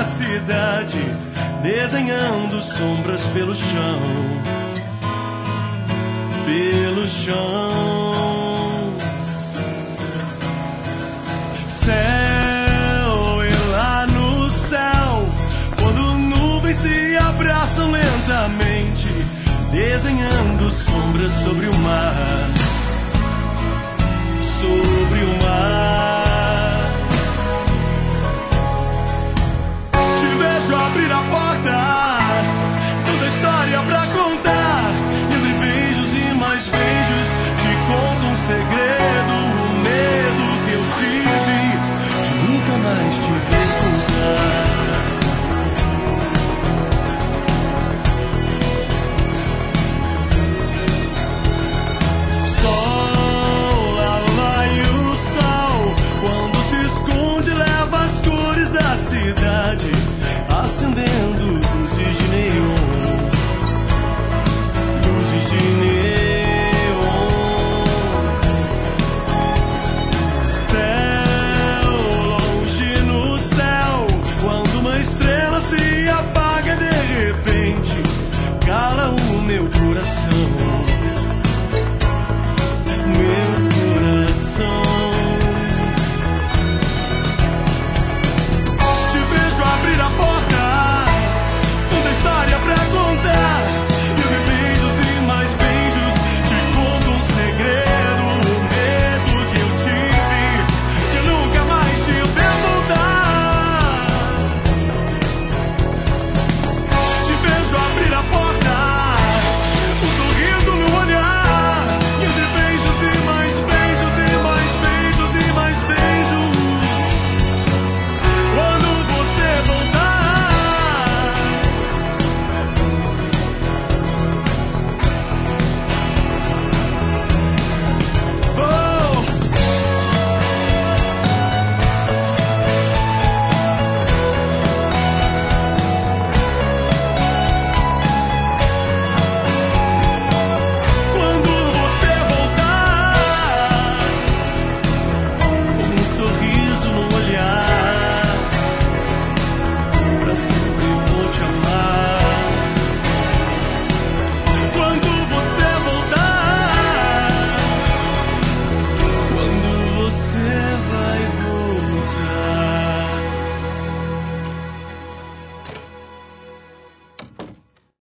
da cidade, desenhando sombras pelo chão, pelo chão. Céu, e lá no céu, quando nuvens se abraçam lentamente, desenhando sombras sobre o mar, sobre o mar. Te vejo abrir a porta, tanta história pra contar. Entre beijos e mais beijos, te conto um segredo. O medo que eu tive de nunca mais te ver voltar. Sol, lá vai o sol, quando se esconde leva as cores da cidade, acendendo